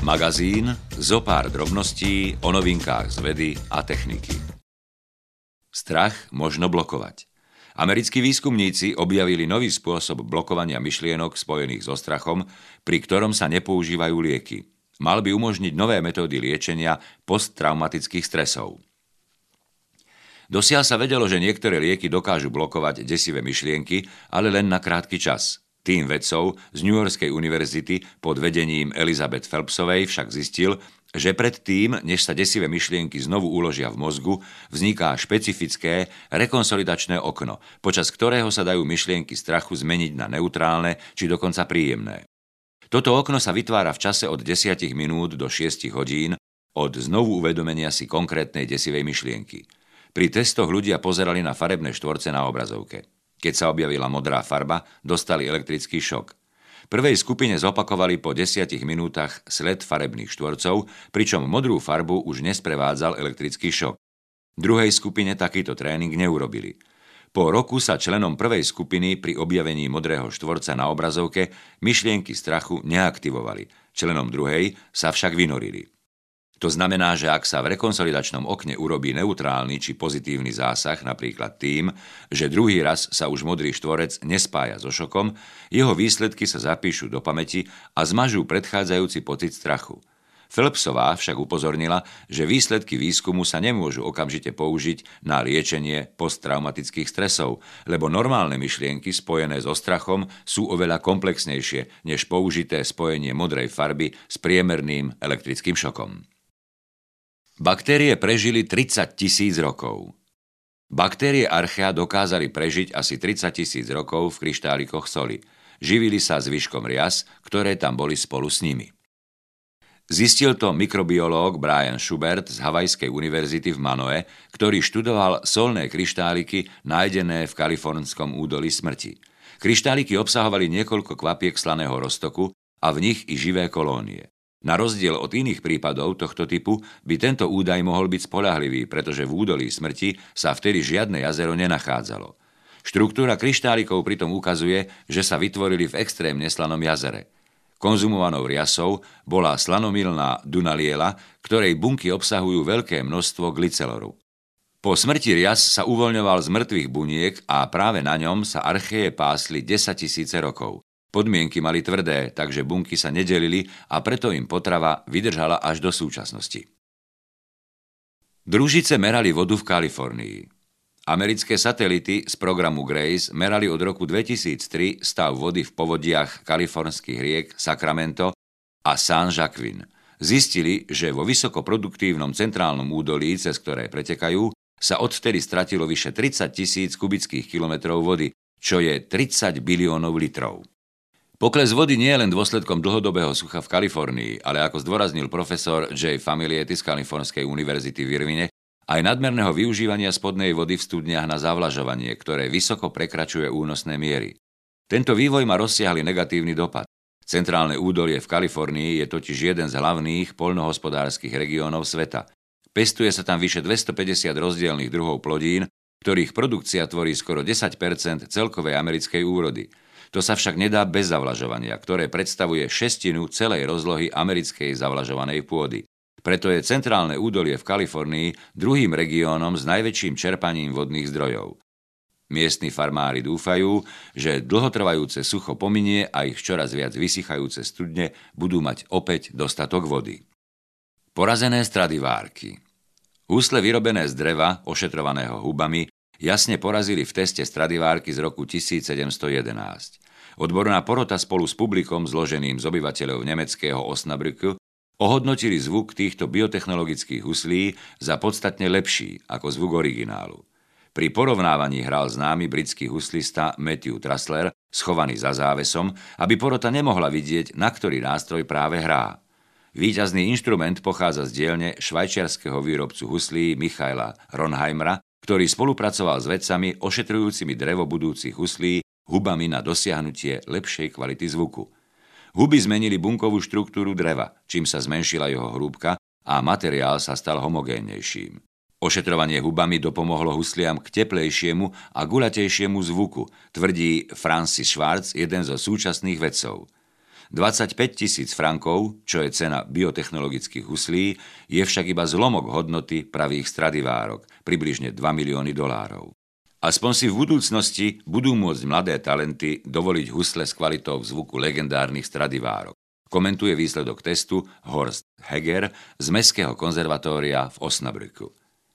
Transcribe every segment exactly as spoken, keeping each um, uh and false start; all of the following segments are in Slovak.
Magazín zo pár drobností o novinkách z vedy a techniky. Strach možno blokovať. Americkí výskumníci objavili nový spôsob blokovania myšlienok spojených so strachom, pri ktorom sa nepoužívajú lieky. Mal by umožniť nové metódy liečenia posttraumatických stresov. Dosiaľ sa vedelo, že niektoré lieky dokážu blokovať desivé myšlienky, ale len na krátky čas. Tým vedcov z New Yorkskej univerzity pod vedením Elizabeth Phelpsovej však zistil, že predtým, než sa desivé myšlienky znovu uložia v mozgu, vzniká špecifické rekonsolidačné okno, počas ktorého sa dajú myšlienky strachu zmeniť na neutrálne či dokonca príjemné. Toto okno sa vytvára v čase od desať minút do šesť hodín od znovu uvedomenia si konkrétnej desivej myšlienky. Pri testoch ľudia pozerali na farebné štvorce na obrazovke. Keď sa objavila modrá farba, dostali elektrický šok. Prvej skupine zopakovali po desiatich minútach sled farebných štvorcov, pričom modrú farbu už nesprevádzal elektrický šok. Druhej skupine takýto tréning neurobili. Po roku sa členom prvej skupiny pri objavení modrého štvorca na obrazovke myšlienky strachu neaktivovali, členom druhej sa však vynorili. To znamená, že ak sa v rekonsolidačnom okne urobí neutrálny či pozitívny zásah, napríklad tým, že druhý raz sa už modrý štvorec nespája so šokom, jeho výsledky sa zapíšu do pamäti a zmažú predchádzajúci pocit strachu. Phelpsová však upozornila, že výsledky výskumu sa nemôžu okamžite použiť na liečenie posttraumatických stresov, lebo normálne myšlienky spojené so strachom sú oveľa komplexnejšie než použité spojenie modrej farby s priemerným elektrickým šokom. Baktérie prežili tridsať tisíc rokov. Baktérie archea dokázali prežiť asi tridsať tisíc rokov v kryštálikoch soli. Živili sa zvyškom rias, ktoré tam boli spolu s nimi. Zistil to mikrobiológ Brian Schubert z Havajskej univerzity v Manoe, ktorý študoval solné kryštáliky nájdené v kalifornskom údolí smrti. Kryštáliky obsahovali niekoľko kvapiek slaného roztoku a v nich i živé kolónie. Na rozdiel od iných prípadov tohto typu by tento údaj mohol byť spoľahlivý, pretože v údolí smrti sa vtedy žiadne jazero nenachádzalo. Štruktúra kryštálikov pritom ukazuje, že sa vytvorili v extrémne slanom jazere. Konzumovanou riasou bola slanomilná dunaliela, ktorej bunky obsahujú veľké množstvo glyceloru. Po smrti rias sa uvoľňoval z mŕtvych buniek a práve na ňom sa archeje pásli desaťtisíce rokov. Podmienky mali tvrdé, takže bunky sa nedelili a preto im potrava vydržala až do súčasnosti. Družice merali vodu v Kalifornii. Americké satelity z programu GRACE merali od roku dvetisíctri stav vody v povodiach kalifornských riek Sacramento a San Joaquin. Zistili, že vo vysokoproduktívnom centrálnom údolí, cez ktoré pretekajú, sa odvtedy stratilo vyše tridsať tisíc kubických kilometrov vody, čo je tridsať biliónov litrov. Pokles vody nie je len dôsledkom dlhodobého sucha v Kalifornii, ale ako zdôraznil profesor Jay Familietti z Kalifornskej univerzity v Irvine, aj nadmerného využívania spodnej vody v studniach na zavlažovanie, ktoré vysoko prekračuje únosné miery. Tento vývoj má rozsiahly negatívny dopad. Centrálne údolie v Kalifornii je totiž jeden z hlavných poľnohospodárskych regiónov sveta. Pestuje sa tam vyše dvestopäťdesiat rozdielnych druhov plodín, ktorých produkcia tvorí skoro desať percent celkovej americkej úrody. To sa však nedá bez zavlažovania, ktoré predstavuje šestinu celej rozlohy americkej zavlažovanej pôdy. Preto je centrálne údolie v Kalifornii druhým regiónom s najväčším čerpaním vodných zdrojov. Miestni farmári dúfajú, že dlhotrvajúce sucho pominie a ich čoraz viac vysychajúce studne budú mať opäť dostatok vody. Porazené Stradivárky. Husle vyrobené z dreva, ošetrovaného hubami, jasne porazili v teste Stradivárky z roku tisícsedemsto jedenásť. Odborná porota spolu s publikom zloženým z obyvateľov nemeckého Osnabrücku ohodnotili zvuk týchto biotechnologických huslí za podstatne lepší ako zvuk originálu. Pri porovnávaní hral známy britský huslista Matthew Trussler, schovaný za závesom, aby porota nemohla vidieť, na ktorý nástroj práve hrá. Víťazný inštrument pochádza z dielne švajčiarskeho výrobcu huslí Michaela Ronheimera, ktorý spolupracoval s vedcami ošetrujúcimi drevo budúcich huslí hubami na dosiahnutie lepšej kvality zvuku. Huby zmenili bunkovú štruktúru dreva, čím sa zmenšila jeho hrúbka a materiál sa stal homogénnejším. Ošetrovanie hubami dopomohlo husliam k teplejšiemu a guľatejšiemu zvuku, tvrdí Francis Schwarz, jeden zo súčasných vedcov. dvadsaťpäť tisíc frankov, čo je cena biotechnologických huslí, je však iba zlomok hodnoty pravých Stradivárok, približne dva milióny dolárov. Aspoň si v budúcnosti budú môcť mladé talenty dovoliť husle s kvalitou zvuku legendárnych Stradivárok. Komentuje výsledok testu Horst Heger z Mestského konzervatória v Osnabrücku.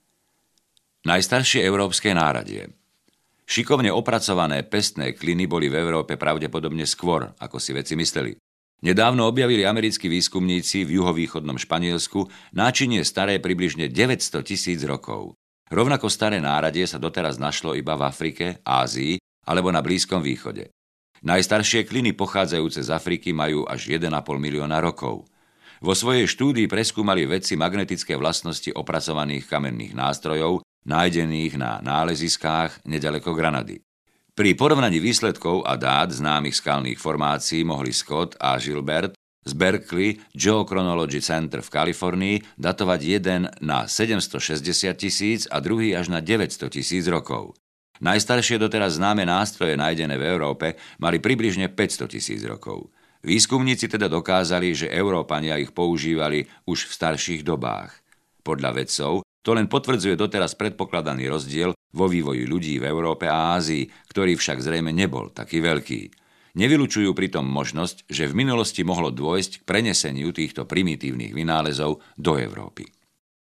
Najstaršie európske náradie. Šikovne opracované pestné kliny boli v Európe pravdepodobne skôr, ako si vedci mysleli. Nedávno objavili americkí výskumníci v juhovýchodnom Španielsku náčinie staré približne deväťsto tisíc rokov. Rovnako staré náradie sa doteraz našlo iba v Afrike, Ázii alebo na Blízkom východe. Najstaršie kliny pochádzajúce z Afriky majú až jeden a pol milióna rokov. Vo svojej štúdii preskúmali vedci magnetické vlastnosti opracovaných kamenných nástrojov, nájdených na náleziskách nedaleko Granady. Pri porovnaní výsledkov a dát známych skalných formácií mohli Scott a Gilbert z Berkeley Geochronology Center v Kalifornii datovať jeden na sedemstošesťdesiat tisíc a druhý až na deväťsto tisíc rokov. Najstaršie doteraz známe nástroje nájdené v Európe mali približne päťsto tisíc rokov. Výskumníci teda dokázali, že Európania ich používali už v starších dobách. Podľa vedcov to len potvrdzuje doteraz predpokladaný rozdiel vo vývoji ľudí v Európe a Ázii, ktorý však zrejme nebol taký veľký. Nevylučujú pritom možnosť, že v minulosti mohlo dôjsť k preneseniu týchto primitívnych vynálezov do Európy.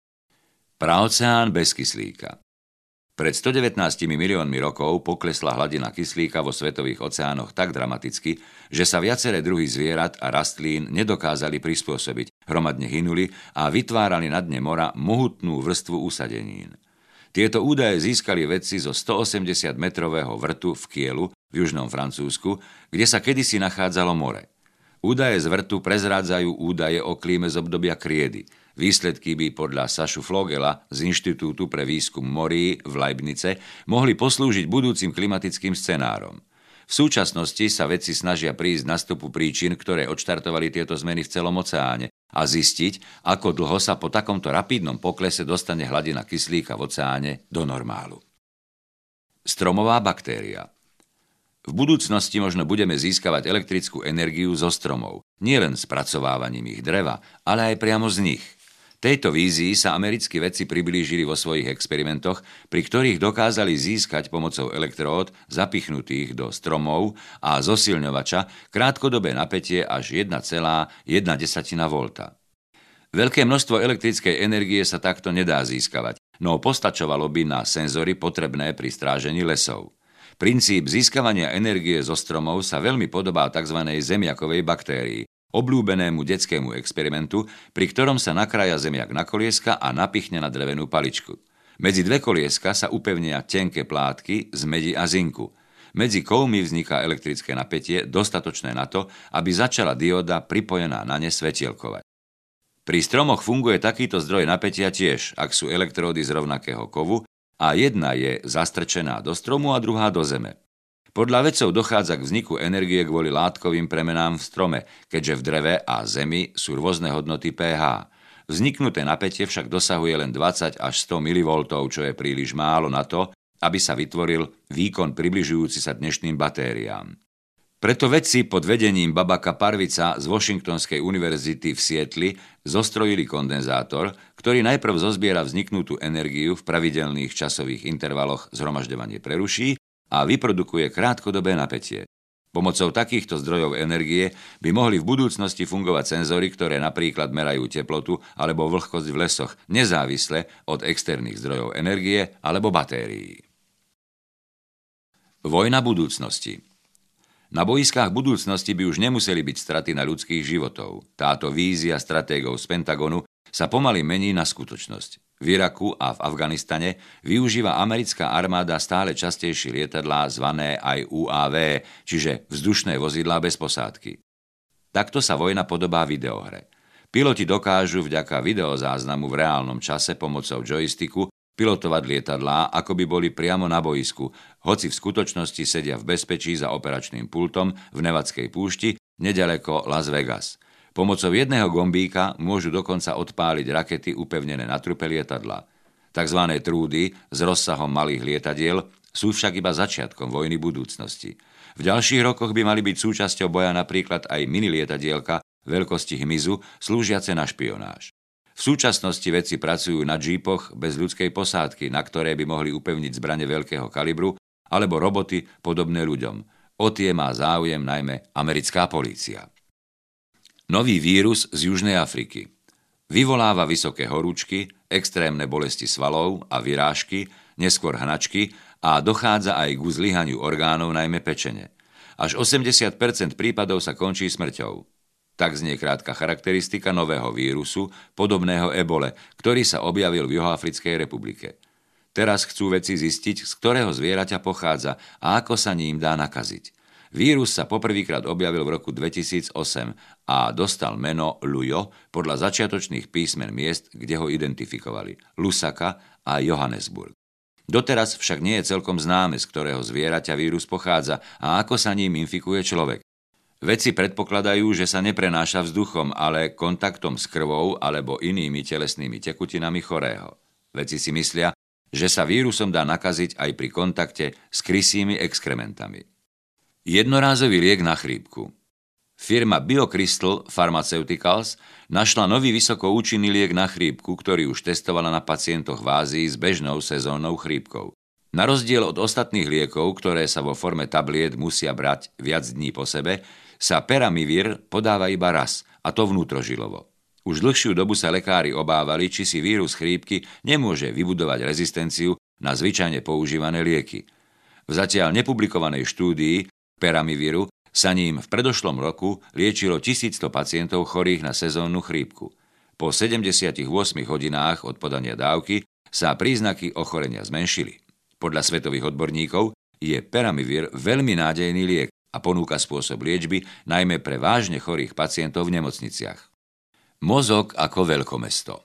Praoceán bez kyslíka. Pred stodevätnástimi miliónmi rokov poklesla hladina kyslíka vo svetových oceánoch tak dramaticky, že sa viaceré druhy zvierat a rastlín nedokázali prispôsobiť, hromadne hynuli a vytvárali na dne mora mohutnú vrstvu usadenín. Tieto údaje získali vedci zo stoosemdesiatmetrového vrtu v Kielu v južnom Francúzsku, kde sa kedysi nachádzalo more. Údaje z vrtu prezrádzajú údaje o klíme z obdobia kriedy. Výsledky by podľa Sašu Flogela z Inštitútu pre výskum morí v Leibnice mohli poslúžiť budúcim klimatickým scenárom. V súčasnosti sa vedci snažia prísť nástupu príčin, ktoré odštartovali tieto zmeny v celom oceáne a zistiť, ako dlho sa po takomto rapídnom poklese dostane hladina kyslíka v oceáne do normálu. Stromová baktéria. V budúcnosti možno budeme získavať elektrickú energiu zo stromov, nielen spracovávaním ich dreva, ale aj priamo z nich. Tejto vízii sa americkí vedci priblížili vo svojich experimentoch, pri ktorých dokázali získať pomocou elektród zapichnutých do stromov a zosilňovača krátkodobé napätie až jeden celá jedna volta. Veľké množstvo elektrickej energie sa takto nedá získavať, no postačovalo by na senzory potrebné pri strážení lesov. Princíp získavania energie zo stromov sa veľmi podobá tzv. Zemiakovej baktérii, obľúbenému detskému experimentu, pri ktorom sa nakrája zemiak na kolieska a napichne na drevenú paličku. Medzi dve kolieska sa upevnia tenké plátky z medi a zinku. Medzi kovmi vzniká elektrické napätie dostatočné na to, aby začala dióda pripojená na ne svetielkovať. Pri stromoch funguje takýto zdroj napätia tiež, ak sú elektródy z rovnakého kovu a jedna je zastrčená do stromu a druhá do zeme. Podľa vedcov dochádza k vzniku energie kvôli látkovým premenám v strome, keďže v dreve a zemi sú rôzne hodnoty pH. Vzniknuté napätie však dosahuje len dvadsať až sto milivoltov, čo je príliš málo na to, aby sa vytvoril výkon približujúci sa dnešným batériám. Preto vedci pod vedením Babaka Parvica z Washingtonskej univerzity v Sietli zostrojili kondenzátor, ktorý najprv zozbiera vzniknutú energiu v pravidelných časových intervaloch, zhromažďovanie preruší a vyprodukuje krátkodobé napätie. Pomocou takýchto zdrojov energie by mohli v budúcnosti fungovať senzory, ktoré napríklad merajú teplotu alebo vlhkosť v lesoch, nezávisle od externých zdrojov energie alebo batérií. Vojna budúcnosti. Na boiskách budúcnosti by už nemuseli byť straty na ľudských životov. Táto vízia stratégov z Pentagonu sa pomaly mení na skutočnosť. V Iraku a v Afganistane využíva americká armáda stále častejšie lietadlá zvané aj ú á vé, čiže vzdušné vozidlá bez posádky. Takto sa vojna podobá videohre. Piloti dokážu vďaka videozáznamu v reálnom čase pomocou joysticku pilotovať lietadlá, ako by boli priamo na boisku, hoci v skutočnosti sedia v bezpečí za operačným pultom v Nevadskej púšti neďaleko Las Vegas. Pomocou jedného gombíka môžu dokonca odpáliť rakety upevnené na trupe lietadla. Takzvané trúdy s rozsahom malých lietadiel sú však iba začiatkom vojny budúcnosti. V ďalších rokoch by mali byť súčasťou boja napríklad aj minilietadielka veľkosti hmyzu, slúžiace na špionáž. V súčasnosti vedci pracujú na džípoch bez ľudskej posádky, na ktoré by mohli upevniť zbrane veľkého kalibru, alebo roboty podobné ľuďom. O tie má záujem najmä americká polícia. Nový vírus z Južnej Afriky. Vyvoláva vysoké horúčky, extrémne bolesti svalov a vyrážky, neskôr hnačky a dochádza aj k zlyhaniu orgánov, najmä pečene. Až osemdesiat percent prípadov sa končí smrťou. Tak znie krátka charakteristika nového vírusu, podobného ebole, ktorý sa objavil v Juhoafrickej republike. Teraz chcú vedci zistiť, z ktorého zvieraťa pochádza a ako sa ním dá nakaziť. Vírus sa poprvýkrát objavil v roku dvetisícosem a dostal meno Lujo podľa začiatočných písmen miest, kde ho identifikovali – Lusaka a Johannesburg. Doteraz však nie je celkom známe, z ktorého zvieraťa vírus pochádza a ako sa ním infikuje človek. Vedci predpokladajú, že sa neprenáša vzduchom, ale kontaktom s krvou alebo inými telesnými tekutinami chorého. Vedci si myslia, že sa vírusom dá nakaziť aj pri kontakte s krysími exkrementami. Jednorázový liek na chrípku. Firma BioCrystal Pharmaceuticals našla nový vysoko účinný liek na chrípku, ktorý už testovala na pacientoch v Ázii s bežnou sezónnou chrípkou. Na rozdiel od ostatných liekov, ktoré sa vo forme tabliet musia brať viac dní po sebe, sa Peramivir podáva iba raz, a to vnútrožilovo. Už dlhšiu dobu sa lekári obávali, či si vírus chrípky nemôže vybudovať rezistenciu na zvyčajne používané lieky. V zatiaľ nepublikovanej štúdii Peramiviru sa ním v predošlom roku liečilo tisícsto pacientov chorých na sezónnu chrípku. Po sedemdesiatich ôsmich hodinách od podania dávky sa príznaky ochorenia zmenšili. Podľa svetových odborníkov je Peramivir veľmi nádejný liek a ponúka spôsob liečby najmä pre vážne chorých pacientov v nemocniciach. Mozog ako veľkomesto.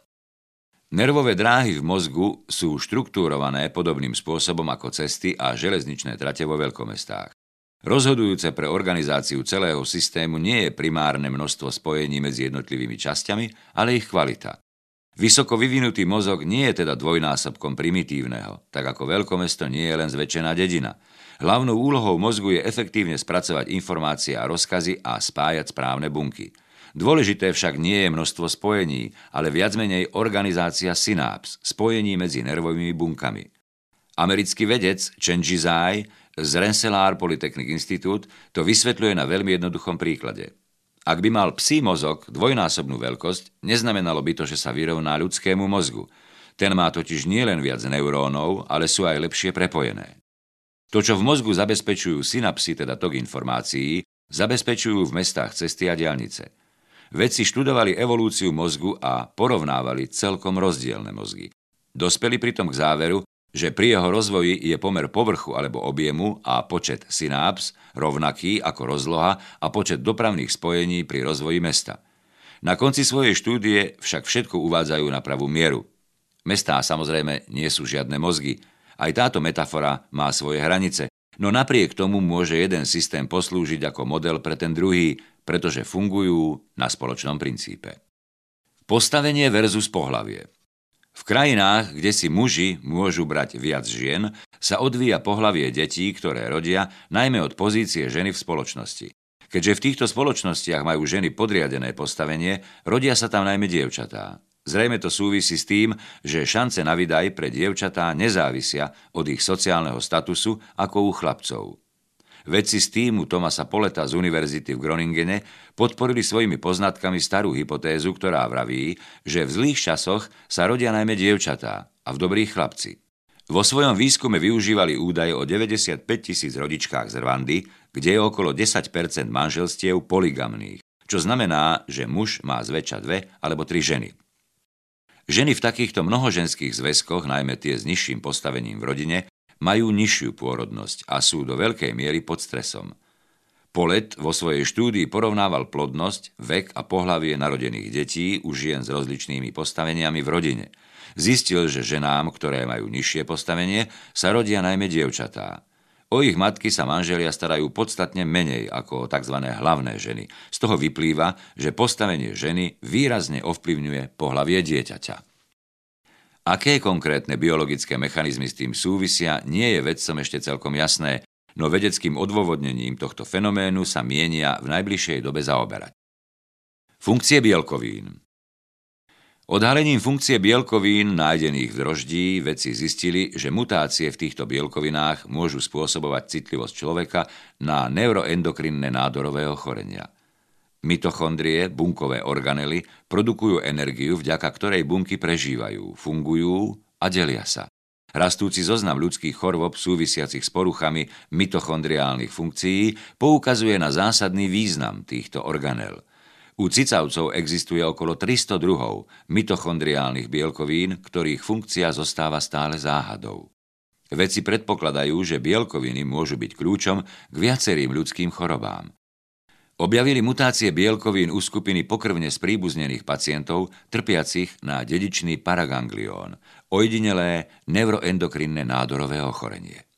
Nervové dráhy v mozgu sú štruktúrované podobným spôsobom ako cesty a železničné trate vo veľkomestách. Rozhodujúce pre organizáciu celého systému nie je primárne množstvo spojení medzi jednotlivými časťami, ale ich kvalita. Vysoko vyvinutý mozog nie je teda dvojnásobkom primitívneho, tak ako veľkomesto nie je len zväčšená dedina. Hlavnou úlohou mozgu je efektívne spracovať informácie a rozkazy a spájať správne bunky. Dôležité však nie je množstvo spojení, ale viac menej organizácia synáps, spojení medzi nervovými bunkami. Americký vedec Chen Jizai z Rensselaer Polytechnic Institute to vysvetľuje na veľmi jednoduchom príklade. Ak by mal psí mozog dvojnásobnú veľkosť, neznamenalo by to, že sa vyrovná ľudskému mozgu. Ten má totiž nielen viac neurónov, ale sú aj lepšie prepojené. To, čo v mozgu zabezpečujú synapsy, teda tok informácií, zabezpečujú v mestách cesty a diaľnice. Vedci študovali evolúciu mozgu a porovnávali celkom rozdielne mozgy. Dospeli pritom k záveru, že pri jeho rozvoji je pomer povrchu alebo objemu a počet synáps rovnaký ako rozloha a počet dopravných spojení pri rozvoji mesta. Na konci svojej štúdie však všetko uvádzajú na pravú mieru. Mestá samozrejme nie sú žiadne mozgy. Aj táto metafora má svoje hranice, no napriek tomu môže jeden systém poslúžiť ako model pre ten druhý, pretože fungujú na spoločnom princípe. Postavenie versus pohlavie. V krajinách, kde si muži môžu brať viac žien, sa odvíja pohlavie detí, ktoré rodia, najmä od pozície ženy v spoločnosti. Keďže v týchto spoločnostiach majú ženy podriadené postavenie, rodia sa tam najmä dievčatá. Zrejme to súvisí s tým, že šance na vydaj pre dievčatá nezávisia od ich sociálneho statusu ako u chlapcov. Vedci z týmu Thomasa Poleta z univerzity v Groningene podporili svojimi poznatkami starú hypotézu, ktorá vraví, že v zlých časoch sa rodia najmä dievčatá a v dobrých chlapci. Vo svojom výskume využívali údaje o deväťdesiatpäť tisíc rodičkách z Rwandy, kde je okolo desať percent manželstiev polygamných, čo znamená, že muž má zväčša dve alebo tri ženy. Ženy v takýchto mnohoženských zväzkoch, najmä tie s nižším postavením v rodine, majú nižšiu pôrodnosť a sú do veľkej miery pod stresom. Polet vo svojej štúdii porovnával plodnosť, vek a pohlavie narodených detí u žien s rozličnými postaveniami v rodine. Zistil, že ženám, ktoré majú nižšie postavenie, sa rodia najmä dievčatá. O ich matky sa manželia starajú podstatne menej ako tzv. Hlavné ženy. Z toho vyplýva, že postavenie ženy výrazne ovplyvňuje pohlavie dieťaťa. Aké konkrétne biologické mechanizmy s tým súvisia, nie je vedcom ešte celkom jasné, no vedeckým odôvodnením tohto fenoménu sa mienia v najbližšej dobe zaoberať. Funkcie bielkovín. Odhalením funkcie bielkovín nájdených v droždí vedci zistili, že mutácie v týchto bielkovinách môžu spôsobovať citlivosť človeka na neuroendokrinné nádorové ochorenia. Mitochondrie, bunkové organely, produkujú energiu, vďaka ktorej bunky prežívajú, fungujú a delia sa. Rastúci zoznam ľudských chorôb súvisiacich s poruchami mitochondriálnych funkcií poukazuje na zásadný význam týchto organel. U cicavcov existuje okolo tristo druhov mitochondriálnych bielkovín, ktorých funkcia zostáva stále záhadou. Vedci predpokladajú, že bielkoviny môžu byť kľúčom k viacerým ľudským chorobám. Objavili mutácie bielkovín u skupiny pokrvne spríbuznených pacientov trpiacich na dedičný paraganglión, ojedinelé neuroendokrinné nádorové ochorenie.